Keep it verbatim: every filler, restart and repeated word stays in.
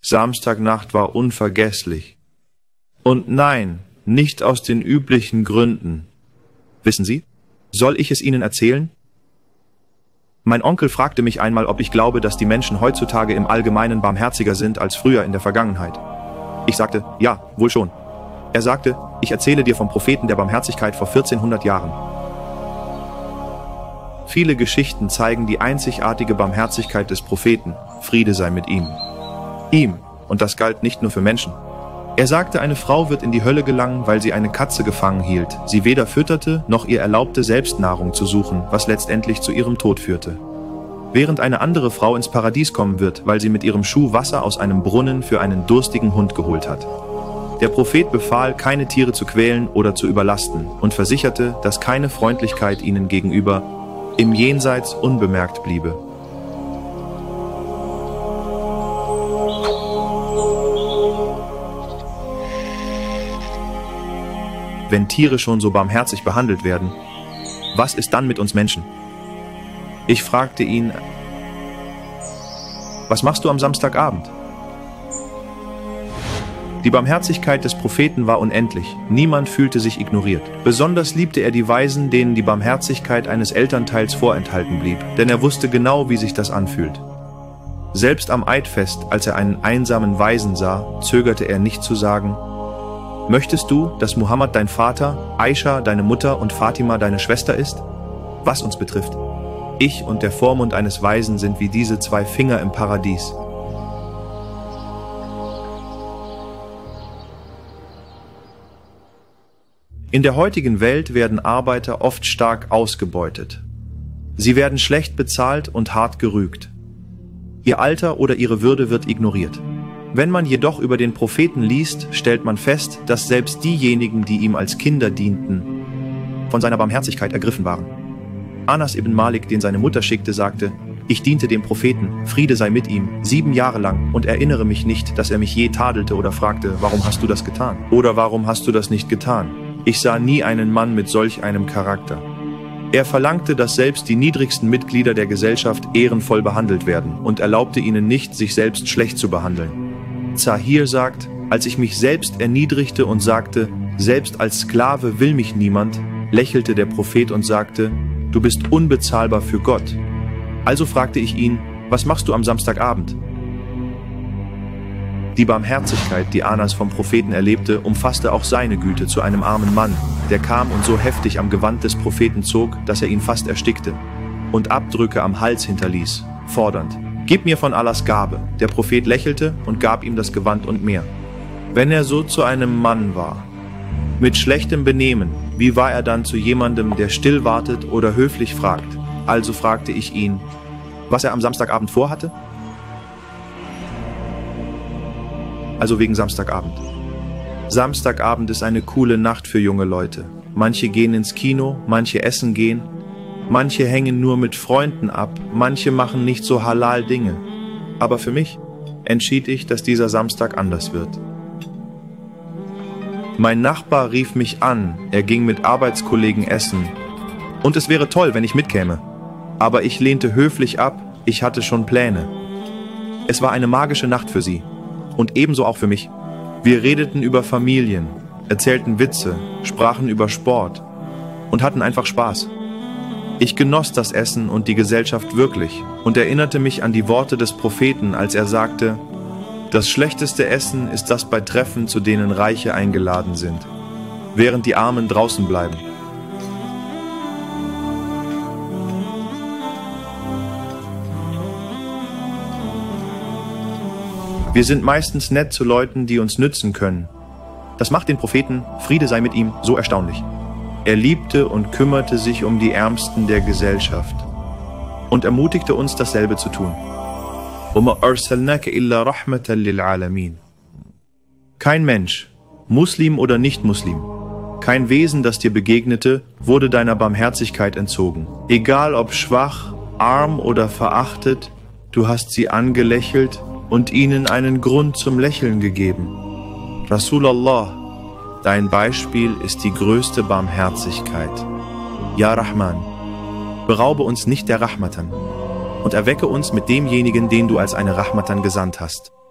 Samstagnacht war unvergesslich. Und nein, nicht aus den üblichen Gründen. Wissen Sie, soll ich es Ihnen erzählen? Mein Onkel fragte mich einmal, ob ich glaube, dass die Menschen heutzutage im Allgemeinen barmherziger sind als früher in der Vergangenheit. Ich sagte, ja, wohl schon. Er sagte, ich erzähle dir vom Propheten der Barmherzigkeit vor vierzehnhundert Jahren. Viele Geschichten zeigen die einzigartige Barmherzigkeit des Propheten, Friede sei mit ihm. Ihm, und das galt nicht nur für Menschen. Er sagte, eine Frau wird in die Hölle gelangen, weil sie eine Katze gefangen hielt, sie weder fütterte, noch ihr erlaubte, Selbstnahrung zu suchen, was letztendlich zu ihrem Tod führte. Während eine andere Frau ins Paradies kommen wird, weil sie mit ihrem Schuh Wasser aus einem Brunnen für einen durstigen Hund geholt hat. Der Prophet befahl, keine Tiere zu quälen oder zu überlasten und versicherte, dass keine Freundlichkeit ihnen gegenüber im Jenseits unbemerkt bliebe. Wenn Tiere schon so barmherzig behandelt werden, was ist dann mit uns Menschen? Ich fragte ihn, was machst du am Samstagabend? Die Barmherzigkeit des Propheten war unendlich, niemand fühlte sich ignoriert. Besonders liebte er die Waisen, denen die Barmherzigkeit eines Elternteils vorenthalten blieb, denn er wusste genau, wie sich das anfühlt. Selbst am Eidfest, als er einen einsamen Waisen sah, zögerte er nicht zu sagen, möchtest du, dass Muhammad dein Vater, Aisha deine Mutter und Fatima deine Schwester ist? Was uns betrifft, ich und der Vormund eines Waisen sind wie diese zwei Finger im Paradies. In der heutigen Welt werden Arbeiter oft stark ausgebeutet. Sie werden schlecht bezahlt und hart gerügt. Ihr Alter oder ihre Würde wird ignoriert. Wenn man jedoch über den Propheten liest, stellt man fest, dass selbst diejenigen, die ihm als Kinder dienten, von seiner Barmherzigkeit ergriffen waren. Anas ibn Malik, den seine Mutter schickte, sagte, ich diente dem Propheten, Friede sei mit ihm, sieben Jahre lang und erinnere mich nicht, dass er mich je tadelte oder fragte, warum hast du das getan? Oder warum hast du das nicht getan? Ich sah nie einen Mann mit solch einem Charakter. Er verlangte, dass selbst die niedrigsten Mitglieder der Gesellschaft ehrenvoll behandelt werden und erlaubte ihnen nicht, sich selbst schlecht zu behandeln. Zahir sagt, als ich mich selbst erniedrigte und sagte, selbst als Sklave will mich niemand, lächelte der Prophet und sagte, du bist unbezahlbar für Gott. Also fragte ich ihn, was machst du am Samstagabend? Die Barmherzigkeit, die Anas vom Propheten erlebte, umfasste auch seine Güte zu einem armen Mann, der kam und so heftig am Gewand des Propheten zog, dass er ihn fast erstickte und Abdrücke am Hals hinterließ, fordernd, gib mir von Allahs Gabe. Der Prophet lächelte und gab ihm das Gewand und mehr. Wenn er so zu einem Mann war, mit schlechtem Benehmen, wie war er dann zu jemandem, der still wartet oder höflich fragt? Also fragte ich ihn, was er am Samstagabend vorhatte? Also wegen Samstagabend. Samstagabend ist eine coole Nacht für junge Leute. Manche gehen ins Kino, manche essen gehen, manche hängen nur mit Freunden ab, manche machen nicht so halal Dinge. Aber für mich entschied ich, dass dieser Samstag anders wird. Mein Nachbar rief mich an, er ging mit Arbeitskollegen essen. Und es wäre toll, wenn ich mitkäme. Aber ich lehnte höflich ab, ich hatte schon Pläne. Es war eine magische Nacht für sie. Und ebenso auch für mich. Wir redeten über Familien, erzählten Witze, sprachen über Sport und hatten einfach Spaß. Ich genoss das Essen und die Gesellschaft wirklich und erinnerte mich an die Worte des Propheten, als er sagte, das schlechteste Essen ist das bei Treffen, zu denen Reiche eingeladen sind, während die Armen draußen bleiben. Wir sind meistens nett zu Leuten, die uns nützen können. Das macht den Propheten, Friede sei mit ihm, so erstaunlich. Er liebte und kümmerte sich um die Ärmsten der Gesellschaft und ermutigte uns, dasselbe zu tun. Kein Mensch, Muslim oder Nicht-Muslim, kein Wesen, das dir begegnete, wurde deiner Barmherzigkeit entzogen. Egal ob schwach, arm oder verachtet, du hast sie angelächelt und ihnen einen Grund zum Lächeln gegeben. Rasulallah, dein Beispiel ist die größte Barmherzigkeit. Ja Rahman, beraube uns nicht der Rahmatan und erwecke uns mit demjenigen, den du als eine Rahmatan gesandt hast.